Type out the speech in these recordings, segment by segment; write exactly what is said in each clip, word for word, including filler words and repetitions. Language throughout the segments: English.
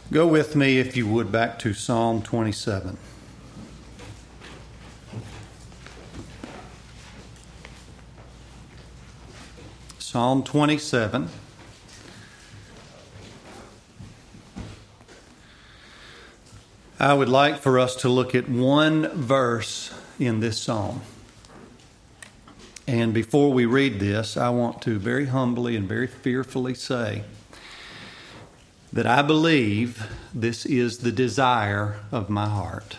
Go with me, if you would, back to Psalm twenty-seven. Psalm twenty-seven. I would like for us to look at one verse in this psalm. And before we read this, I want to very humbly and very fearfully say that I believe this is the desire of my heart.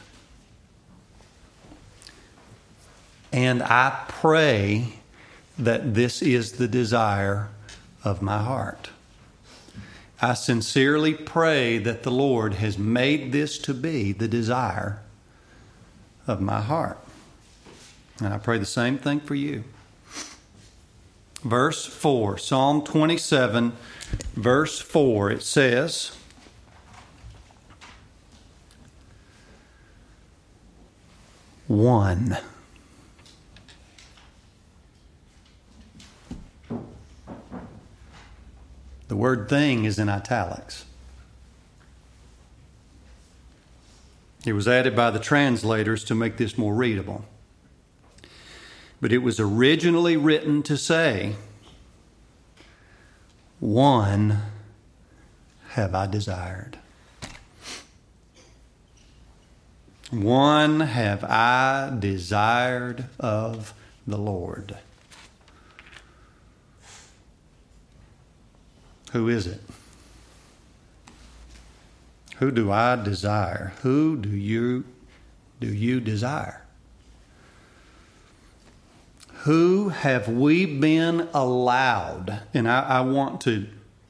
And I pray that this is the desire of my heart. I sincerely pray that the Lord has made this to be the desire of my heart. And I pray the same thing for you. Verse four, Psalm twenty-seven, verse four, it says, one. The word thing is in italics. It was added by the translators to make this more readable. But it was originally written to say, one have I desired. One have I desired of the Lord. Who is it? Who do I desire? Who do you do you desire? Who have we been allowed? And I, I want to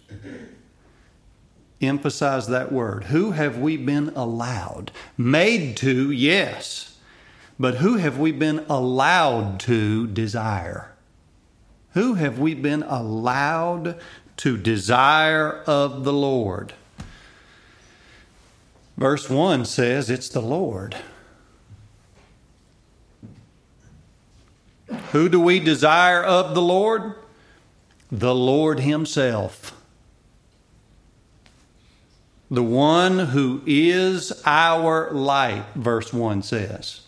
emphasize that word. Who have we been allowed? Made to, yes. But who have we been allowed to desire? Who have we been allowed to desire of the Lord? Verse one says it's the Lord. Who do we desire of the Lord? The Lord Himself. The one who is our light, verse one says.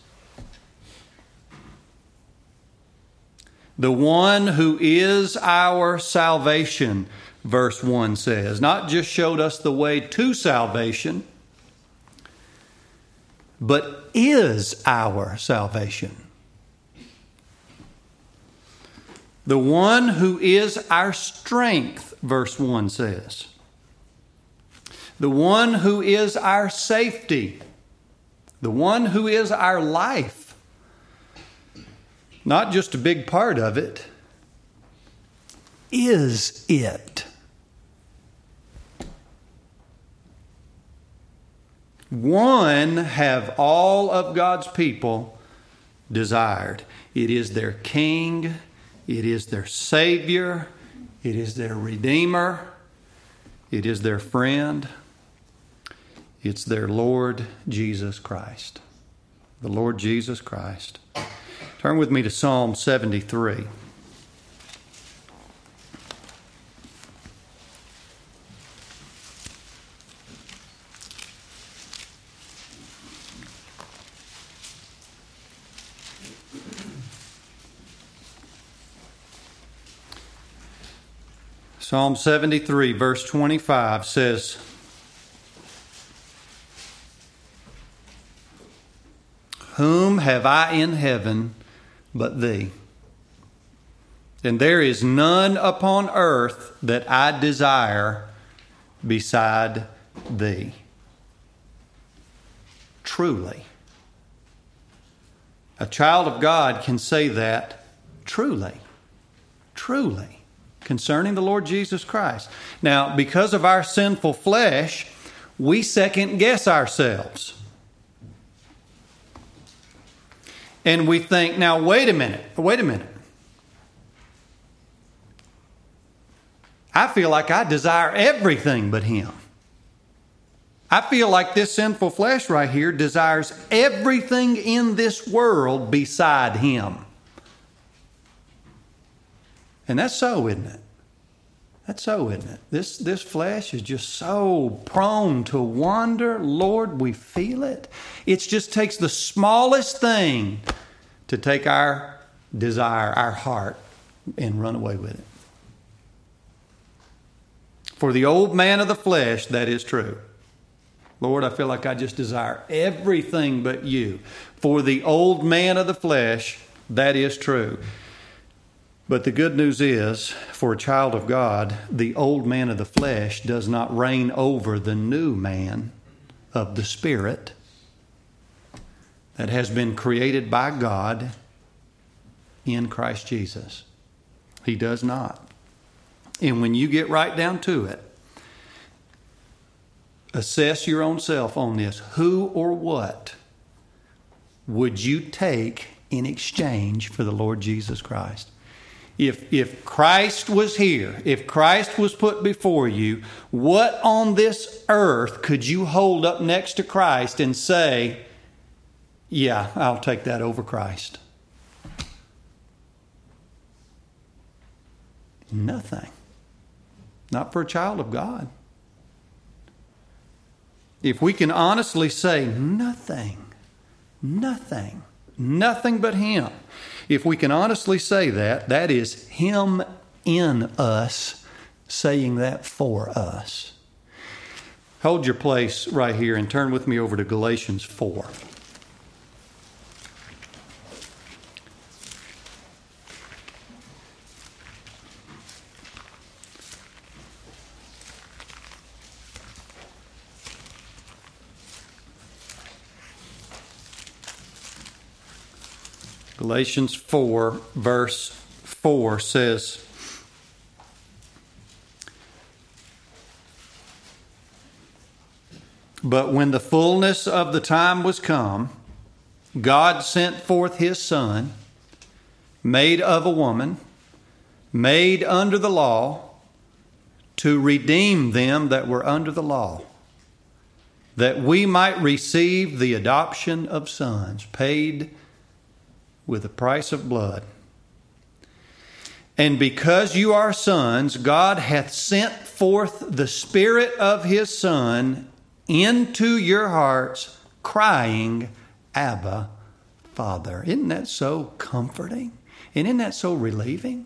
The one who is our salvation, verse one says. Not just showed us the way to salvation, but is our salvation. The one who is our strength, verse one says. The one who is our safety. The one who is our life. Not just a big part of it. Is it. One have all of God's people desired. It is their King. It is their Savior. It is their Redeemer. It is their friend. It's their Lord Jesus Christ. The Lord Jesus Christ. Turn with me to Psalm seventy-three. Psalm seventy-three, verse twenty-five says, whom have I in heaven but thee? And there is none upon earth that I desire beside thee. Truly. A child of God can say that truly. Truly. Concerning the Lord Jesus Christ. Now, because of our sinful flesh, we second guess ourselves. And we think, now wait a minute, wait a minute. I feel like I desire everything but Him. I feel like this sinful flesh right here desires everything in this world beside Him. And that's so, isn't it? That's so, isn't it? This, this flesh is just so prone to wander. Lord, we feel it. It just takes the smallest thing to take our desire, our heart, and run away with it. For the old man of the flesh, that is true. Lord, I feel like I just desire everything but you. For the old man of the flesh, that is true. But the good news is, for a child of God, the old man of the flesh does not reign over the new man of the Spirit that has been created by God in Christ Jesus. He does not. And when you get right down to it, assess your own self on this. Who or what would you take in exchange for the Lord Jesus Christ? If, if Christ was here, if Christ was put before you, what on this earth could you hold up next to Christ and say, yeah, I'll take that over Christ? Nothing. Not for a child of God. If we can honestly say nothing, nothing, nothing but Him. If we can honestly say that, that is Him in us saying that for us. Hold your place right here and turn with me over to Galatians four. Galatians four, verse four says, "But when the fullness of the time was come, God sent forth His Son, made of a woman, made under the law, to redeem them that were under the law, that we might receive the adoption of sons, paid with the price of blood. And because you are sons, God hath sent forth the Spirit of His Son into your hearts, crying, Abba, Father." Isn't that so comforting? And isn't that so relieving?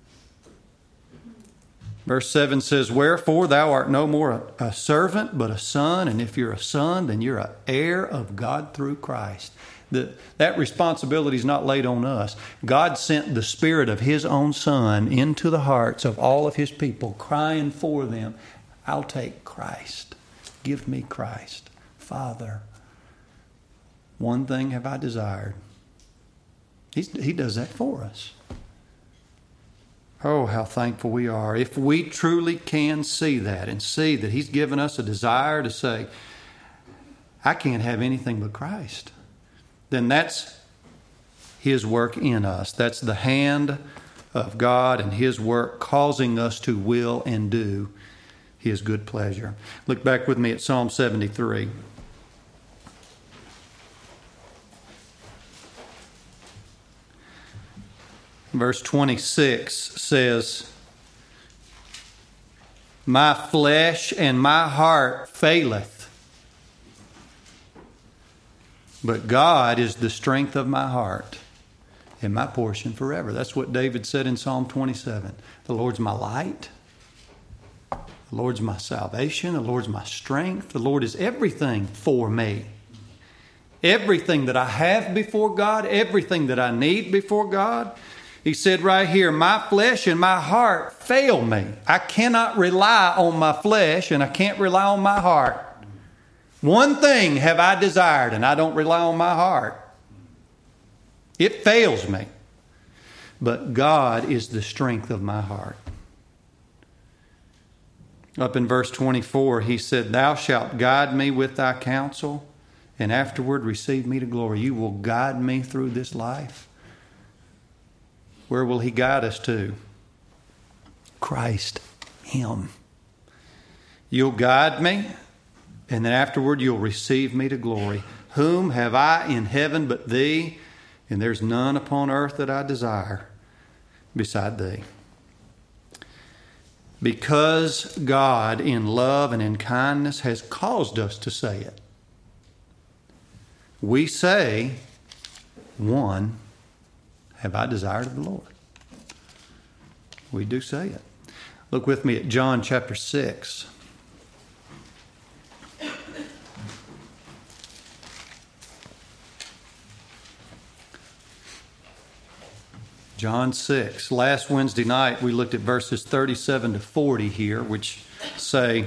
Verse seven says, "Wherefore thou art no more a servant, but a son. And if you're a son, then you're an heir of God through Christ." The, that responsibility is not laid on us. God sent the Spirit of His own Son into the hearts of all of His people, crying for them, I'll take Christ. Give me Christ. Father, one thing have I desired. He's, he does that for us. Oh, how thankful we are. If we truly can see that and see that He's given us a desire to say, I can't have anything but Christ, then that's His work in us. That's the hand of God and His work causing us to will and do His good pleasure. Look back with me at Psalm seventy-three. Verse twenty-six says, "My flesh and my heart faileth, but God is the strength of my heart and my portion forever." That's what David said in Psalm twenty-seven. The Lord's my light. The Lord's my salvation. The Lord's my strength. The Lord is everything for me. Everything that I have before God, everything that I need before God. He said right here, my flesh and my heart fail me. I cannot rely on my flesh and I can't rely on my heart. One thing have I desired, and I don't rely on my heart. It fails me. But God is the strength of my heart. Up in verse twenty-four, he said, "Thou shalt guide me with thy counsel, and afterward receive me to glory." You will guide me through this life. Where will He guide us to? Christ, Him. You'll guide me, and then afterward you'll receive me to glory. Whom have I in heaven but Thee? And there's none upon earth that I desire beside Thee. because God in love and in kindness has caused us to say it. We say, one, have I desired of the Lord? We do say it. Look with me at John chapter six. John six. Last Wednesday night we looked at verses thirty-seven to forty here, which say,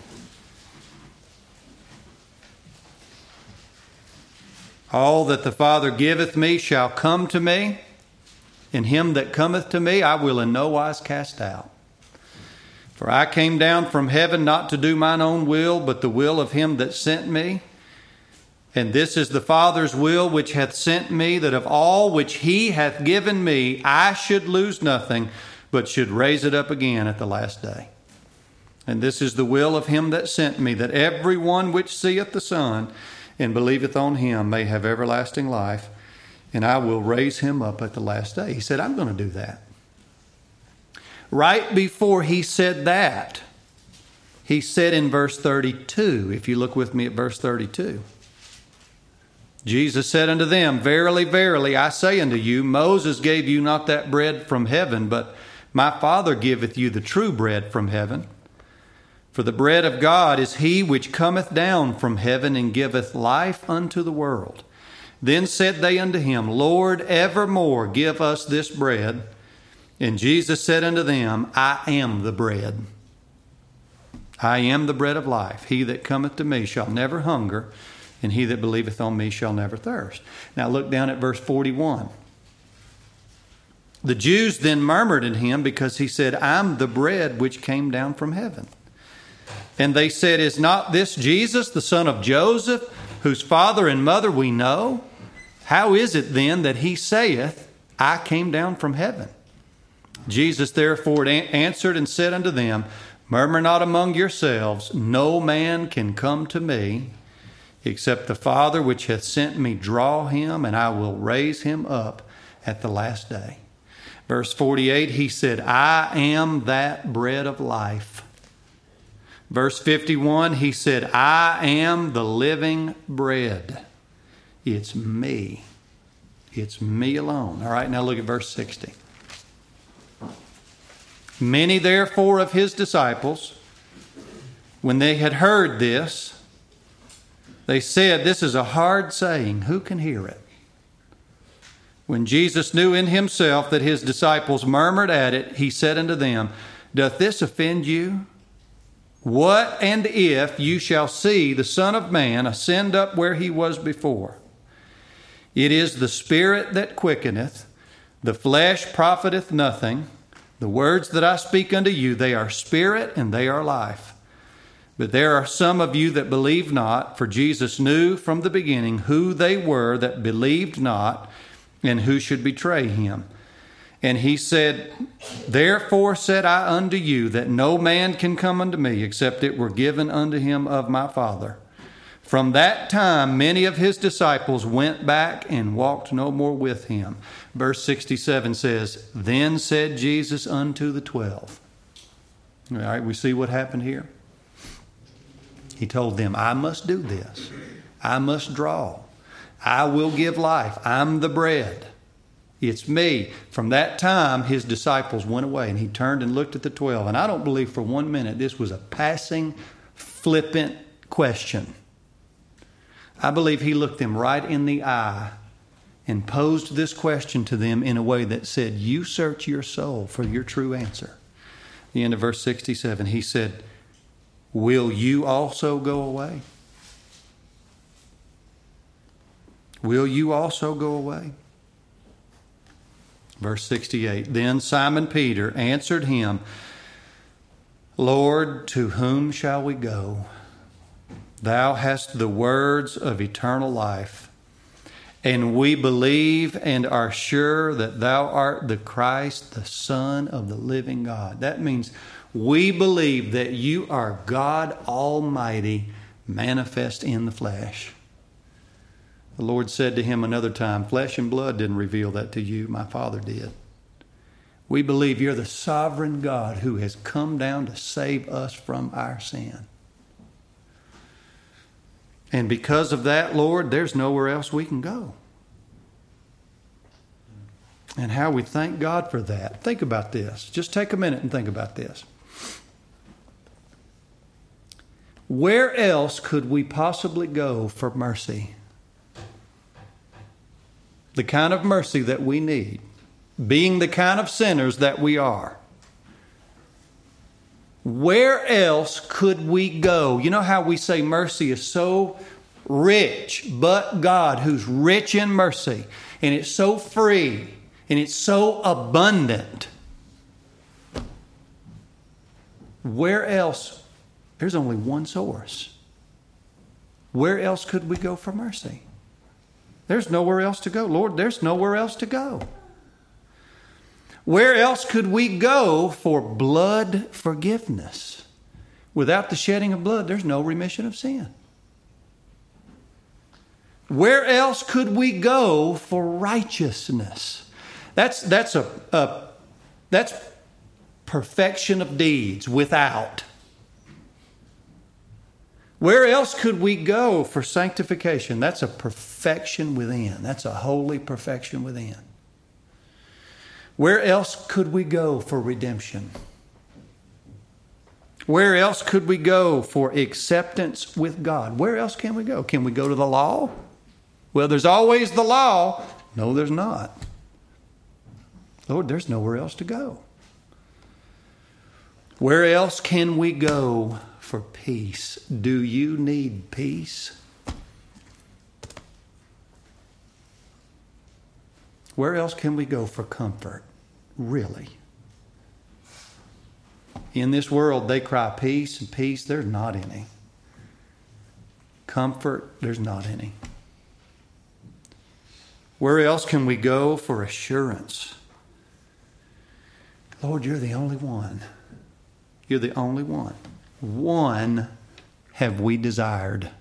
all that the Father giveth me shall come to me, and him that cometh to me I will in no wise cast out. For I came down from heaven not to do mine own will, but the will of him that sent me. And this is the Father's will which hath sent me, that of all which he hath given me, I should lose nothing, but should raise it up again at the last day. And this is the will of him that sent me, that every one which seeth the Son and believeth on him may have everlasting life, and I will raise him up at the last day. He said, I'm going to do that. Right before he said that, he said in verse thirty-two, if you look with me at verse thirty-two, Jesus said unto them, verily, verily, I say unto you, Moses gave you not that bread from heaven, but my Father giveth you the true bread from heaven. For the bread of God is he which cometh down from heaven and giveth life unto the world. Then said they unto him, Lord, evermore give us this bread. And Jesus said unto them, I am the bread. I am the bread of life. He that cometh to me shall never hunger, and he that believeth on me shall never thirst. Now look down at verse forty-one. The Jews then murmured at him because he said, I'm the bread which came down from heaven. And they said, is not this Jesus, the son of Joseph, whose father and mother we know? How is it then that he saith, I came down from heaven? Jesus therefore answered and said unto them, murmur not among yourselves, no man can come to me, except the Father which hath sent me draw him, and I will raise him up at the last day. Verse forty-eight, he said, I am that bread of life. Verse fifty-one, he said, I am the living bread. It's me. It's me alone. All right, now look at verse sixty. Many therefore of his disciples, when they had heard this, they said, this is a hard saying. Who can hear it? When Jesus knew in himself that his disciples murmured at it, he said unto them, doth this offend you? What and if you shall see the Son of Man ascend up where he was before? It is the Spirit that quickeneth, the flesh profiteth nothing. The words that I speak unto you, they are spirit and they are life. But there are some of you that believe not, for Jesus knew from the beginning who they were that believed not and who should betray him. And he said, therefore said I unto you that no man can come unto me except it were given unto him of my Father. From that time many of his disciples went back and walked no more with him. Verse sixty-seven says, then said Jesus unto the twelve. All right, we see what happened here. He told them, I must do this. I must draw. I will give life. I'm the bread. It's me. From that time, his disciples went away, and he turned and looked at the twelve. And I don't believe for one minute this was a passing, flippant question. I believe he looked them right in the eye and posed this question to them in a way that said, you search your soul for your true answer. The end of verse sixty-seven, he said, will you also go away? Will you also go away? Verse sixty-eight, then Simon Peter answered him, Lord, to whom shall we go? Thou hast the words of eternal life, and we believe and are sure that thou art the Christ, the Son of the living God. That means we believe that you are God Almighty manifest in the flesh. The Lord said to him another time, flesh and blood didn't reveal that to you, my Father did. We believe you're the sovereign God who has come down to save us from our sin. And because of that, Lord, there's nowhere else we can go. And how we thank God for that. Think about this. Just take a minute and think about this. Where else could we possibly go for mercy? The kind of mercy that we need, being the kind of sinners that we are. Where else could we go? You know how we say mercy is so rich, but God, who's rich in mercy, and it's so free, and it's so abundant. Where else? There's only one source. Where else could we go for mercy? There's nowhere else to go. Lord, there's nowhere else to go. Where else could we go for blood forgiveness? Without the shedding of blood, there's no remission of sin. Where else could we go for righteousness? That's that's a, a that's perfection of deeds without. Where else could we go for sanctification? That's a perfection within. That's a holy perfection within. Where else could we go for redemption? Where else could we go for acceptance with God? Where else can we go? Can we go to the law? Well, there's always the law. No, there's not. Lord, there's nowhere else to go. Where else can we go for peace? Do you need peace? Where else can we go for comfort? Really? In this world, they cry peace and peace. There's not any. Comfort, there's not any. Where else can we go for assurance? Lord, you're the only one. You're the only one. One have we desired.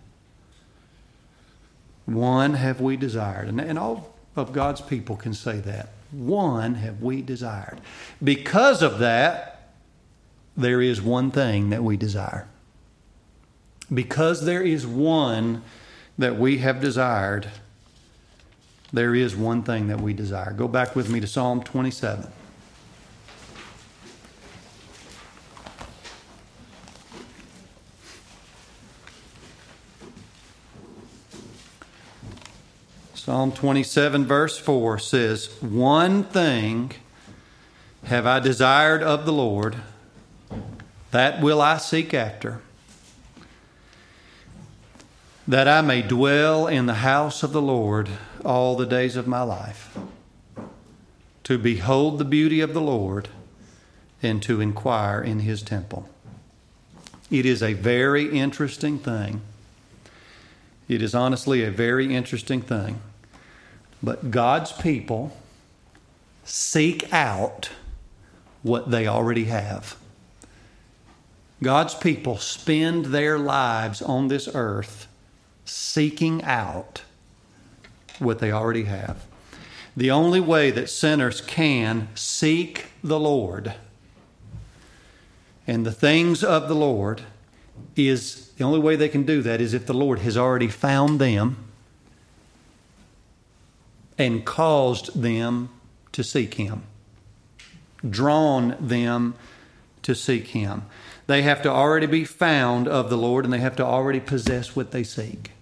One have we desired. And, and all of God's people can say that. One have we desired. Because of that, there is one thing that we desire. Because there is one that we have desired, there is one thing that we desire. Go back with me to Psalm twenty-seven. Psalm twenty-seven verse four says, "One thing have I desired of the Lord, that will I seek after, that I may dwell in the house of the Lord all the days of my life, to behold the beauty of the Lord and to inquire in his temple." It is a very interesting thing. It is honestly a very interesting thing. But God's people seek out what they already have. God's people spend their lives on this earth seeking out what they already have. The only way that sinners can seek the Lord and the things of the Lord is, the only way they can do that is if the Lord has already found them and caused them to seek him, drawn them to seek him. They have to already be found of the Lord, and they have to already possess what they seek.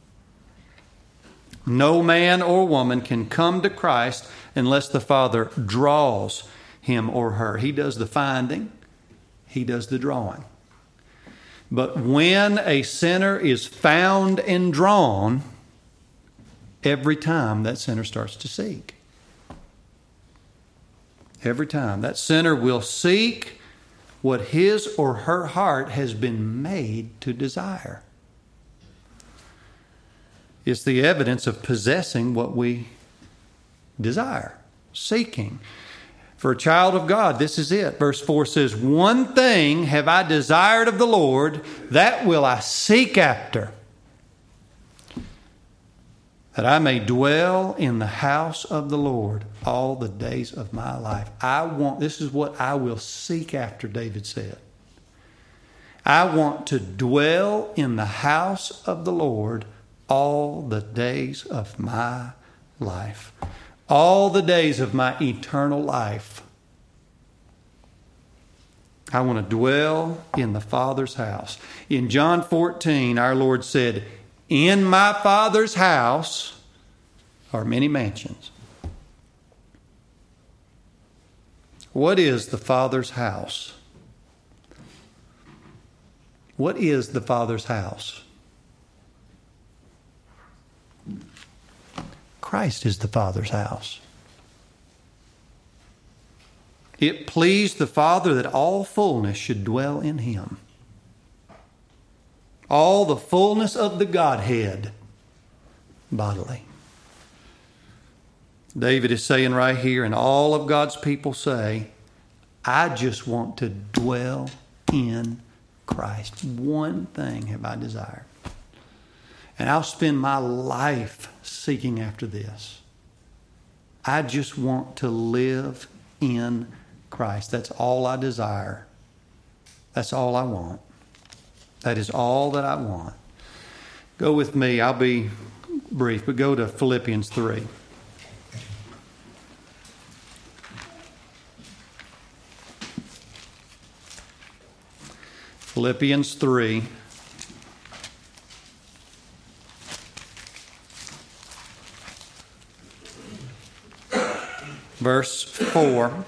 No man or woman can come to Christ unless the Father draws him or her. He does the finding, he does the drawing. But when a sinner is found and drawn, every time that sinner starts to seek. Every time. That sinner will seek what his or her heart has been made to desire. It's the evidence of possessing what we desire, seeking. For a child of God, this is it. Verse four says, "One thing have I desired of the Lord, that will I seek after." that I may dwell in the house of the Lord all the days of my life. I want, this is what I will seek after, David said. I want to dwell in the house of the Lord all the days of my life. All the days of my eternal life. I want to dwell in the Father's house. In John fourteen, our Lord said, "In my Father's house are many mansions." What is the Father's house? What is the Father's house? Christ is the Father's house. It pleased the Father that all fullness should dwell in Him. All the fullness of the Godhead bodily. David is saying right here, and all of God's people say, I just want to dwell in Christ. One thing have I desired. And I'll spend my life seeking after this. I just want to live in Christ. That's all I desire. That's all I want. That is all that I want. Go with me. I'll be brief, but go to Philippians three. Philippians three. Verse four.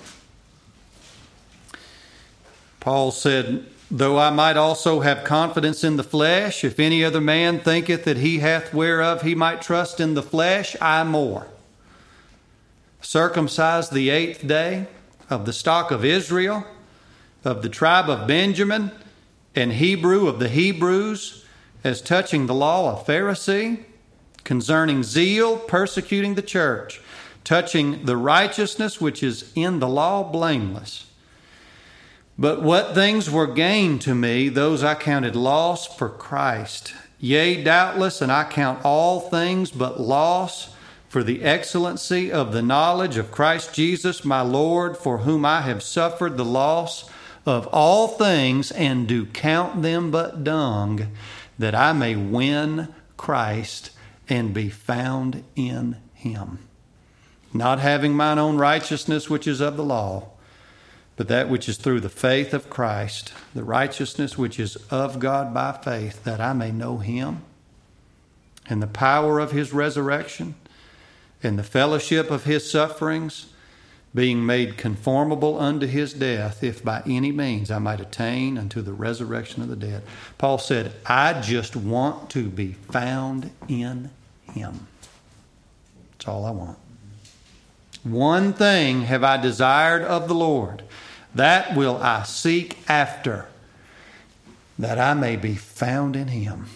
Paul said, "Though I might also have confidence in the flesh, if any other man thinketh that he hath whereof he might trust in the flesh, I more. Circumcised the eighth day, of the stock of Israel, of the tribe of Benjamin, and Hebrew of the Hebrews, as touching the law a Pharisee, concerning zeal, persecuting the church, touching the righteousness which is in the law, blameless. But what things were gained to me, those I counted loss for Christ. Yea, doubtless, and I count all things but loss for the excellency of the knowledge of Christ Jesus my Lord, for whom I have suffered the loss of all things, and do count them but dung, that I may win Christ and be found in Him. Not having mine own righteousness which is of the law, but that which is through the faith of Christ, the righteousness which is of God by faith, that I may know Him, and the power of His resurrection, and the fellowship of His sufferings, being made conformable unto His death, if by any means I might attain unto the resurrection of the dead." Paul said, I just want to be found in Him. That's all I want. One thing have I desired of the Lord, that will I seek after, that I may be found in Him,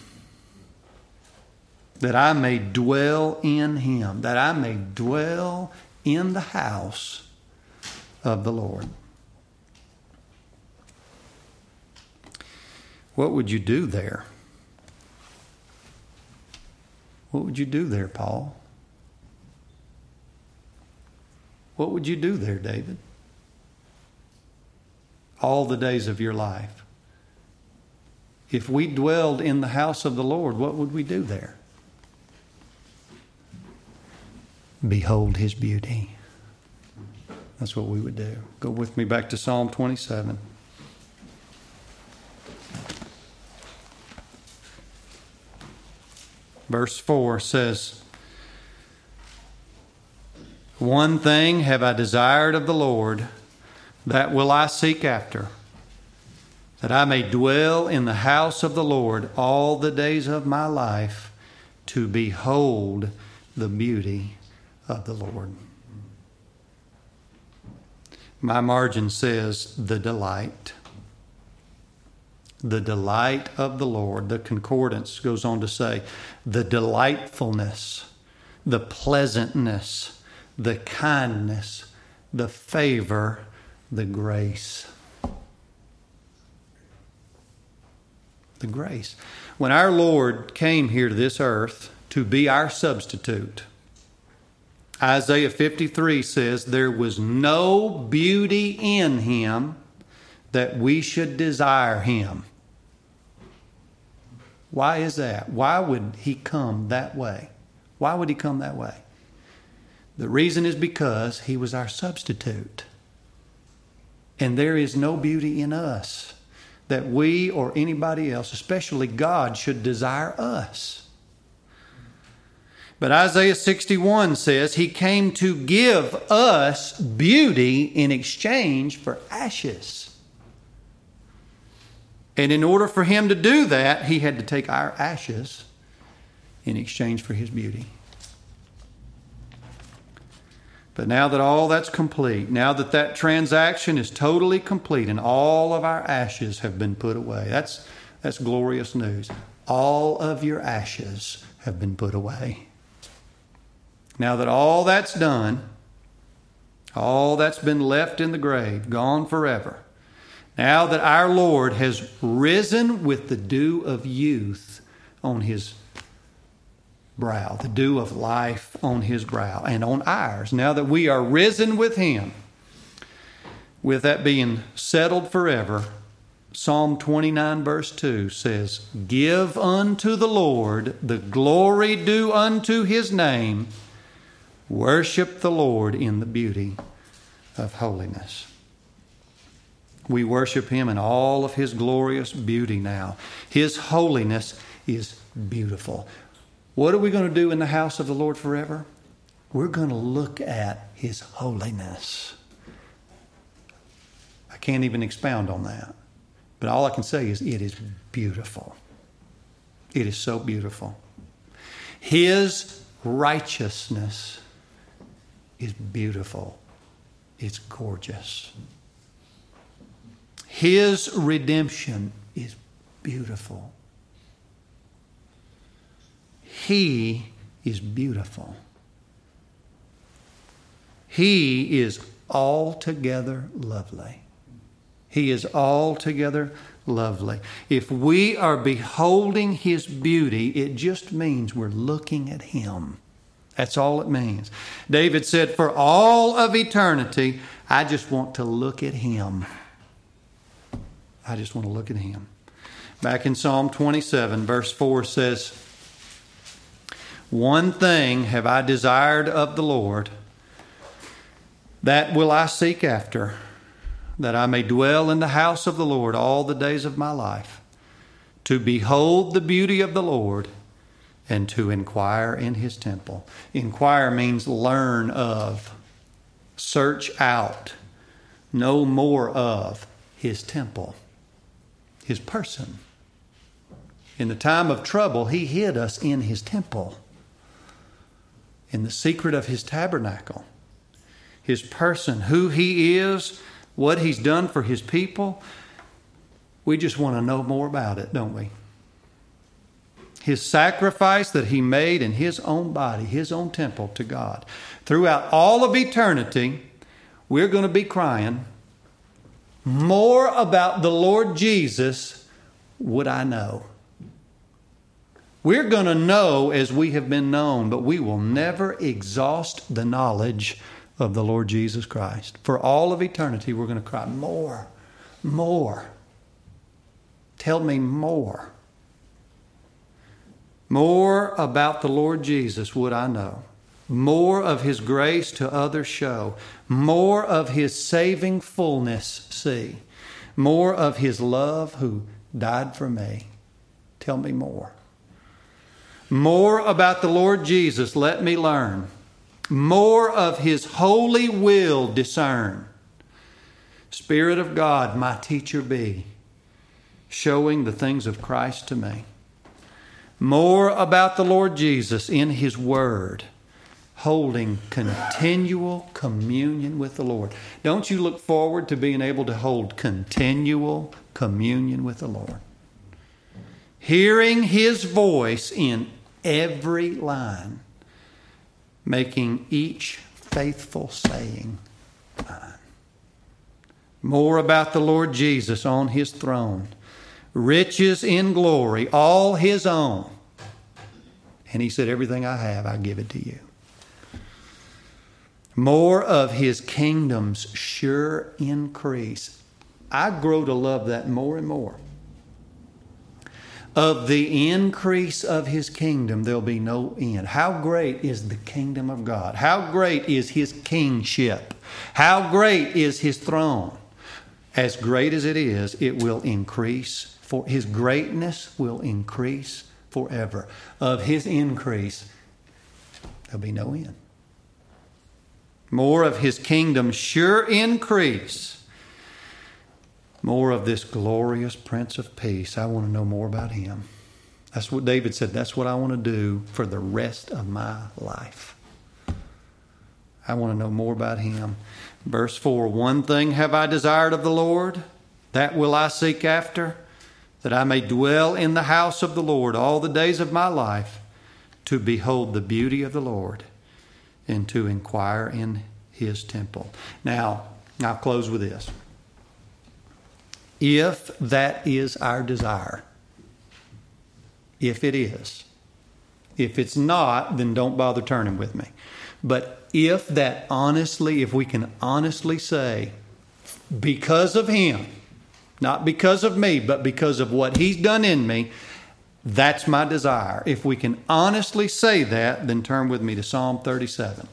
that I may dwell in Him, that I may dwell in the house of the Lord. What would you do there? What would you do there, Paul? What would you do there, David? All the days of your life. If we dwelled in the house of the Lord, what would we do there? Behold His beauty. That's what we would do. Go with me back to Psalm twenty-seven. Verse four says, "One thing have I desired of the Lord, that will I seek after, that I may dwell in the house of the Lord all the days of my life, to behold the beauty of the Lord." My margin says, the delight. The delight of the Lord. The concordance goes on to say, the delightfulness, the pleasantness, the kindness, the favor, the grace. The grace. When our Lord came here to this earth to be our substitute. Isaiah fifty-three says, there was no beauty in him that we should desire him. Why is that? Why would he come that way? Why would he come that way? The reason is because he was our substitute. And there is no beauty in us that we or anybody else, especially God, should desire us. But Isaiah sixty-one says he came to give us beauty in exchange for ashes. And in order for him to do that, he had to take our ashes in exchange for his beauty. But now that all that's complete, now that that transaction is totally complete and all of our ashes have been put away, that's, that's glorious news. All of your ashes have been put away. Now that all that's done, all that's been left in the grave, gone forever, now that our Lord has risen with the dew of youth on his brow, the dew of life on his brow and on ours, now that we are risen with him, with that being settled forever, Psalm twenty-nine verse two says, give unto the Lord the glory due unto his name. Worship the Lord in the beauty of holiness. We worship him in all of his glorious beauty now. His holiness is beautiful. What are we going to do in the house of the Lord forever? We're going to look at his holiness. I can't even expound on that. But all I can say is it is beautiful. It is so beautiful. His righteousness is beautiful. It's gorgeous. His redemption is beautiful. He is beautiful. He is altogether lovely. He is altogether lovely. If we are beholding his beauty, it just means we're looking at him. That's all it means. David said, for all of eternity, I just want to look at him. I just want to look at him. Back in Psalm twenty-seven, verse four says, one thing have I desired of the Lord, that will I seek after, that I may dwell in the house of the Lord all the days of my life, to behold the beauty of the Lord and to inquire in his temple. Inquire means learn of, search out, know more of his temple, his person. In the time of trouble, he hid us in his temple, in the secret of his tabernacle, his person, who he is, what he's done for his people. We just want to know more about it, don't we? His sacrifice that he made in his own body, his own temple to God. Throughout all of eternity, we're going to be crying, more about the Lord Jesus would I know. We're going to know as we have been known, but we will never exhaust the knowledge of the Lord Jesus Christ. For all of eternity, we're going to cry, more, more. Tell me more. More about the Lord Jesus would I know. More of his grace to others show. More of his saving fullness see. More of his love who died for me. Tell me more. More about the Lord Jesus let me learn. More of his holy will discern. Spirit of God, my teacher be, showing the things of Christ to me. More about the Lord Jesus in his word, holding continual communion with the Lord. Don't you look forward to being able to hold continual communion with the Lord? Hearing his voice in every line, making each faithful saying mine. More about the Lord Jesus on his throne, riches in glory, all his own, And he said, everything I have, I give it to you. More of his kingdom's sure increase. I grow to love that more and more. Of the increase of his kingdom, there'll be no end. How great is the kingdom of God? How great is his kingship? How great is his throne? As great as it is, it will increase. For his greatness will increase forever. Of his increase, there'll be no end. More of his kingdom sure increase. More of this glorious Prince of Peace. I want to know more about him. That's what David said. That's what I want to do for the rest of my life. I want to know more about him. Verse four, one thing have I desired of the Lord, that will I seek after, that I may dwell in the house of the Lord all the days of my life, to behold the beauty of the Lord and to inquire in his temple. Now, I'll close with this. If that is our desire, if it is, if it's not, then don't bother turning with me. But if that honestly, if we can honestly say, because of him, not because of me, but because of what he's done in me, that's my desire. If we can honestly say that, then turn with me to Psalm thirty-seven.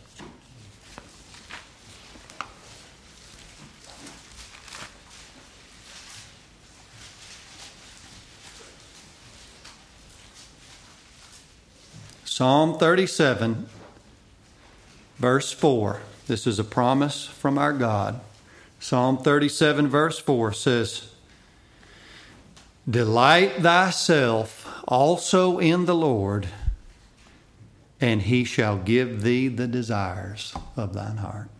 Psalm thirty-seven, verse four. This is a promise from our God. Psalm thirty-seven, verse four says, delight thyself also in the Lord, and he shall give thee the desires of thine heart.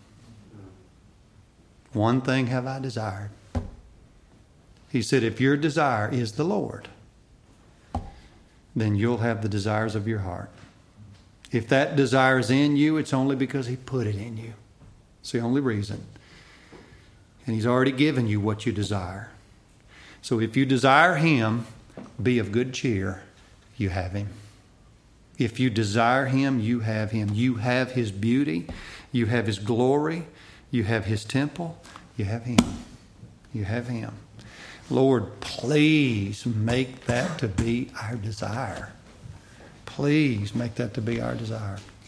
One thing have I desired. He said, if your desire is the Lord, then you'll have the desires of your heart. If that desire is in you, it's only because he put it in you. It's the only reason. And he's already given you what you desire. So if you desire him, be of good cheer. You have him. If you desire him, you have him. You have his beauty. You have his glory. You have his temple. You have him. You have him. Lord, please make that to be our desire. Please make that to be our desire.